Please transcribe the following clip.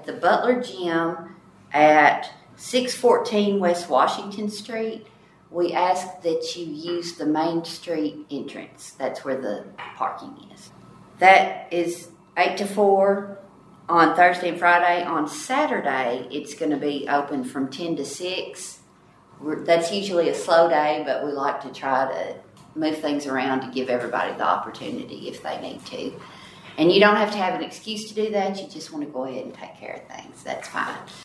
the Butler Gym at 614 West Washington Street. We ask that you use the Main Street entrance. That's where the parking is. That is 8 to 4 on Thursday and Friday. On Saturday, it's going to be open from 10 to 6. That's usually a slow day, but we like to try to move things around to give everybody the opportunity if they need to. And you don't have to have an excuse to do that. You just want to go ahead and take care of things. That's fine.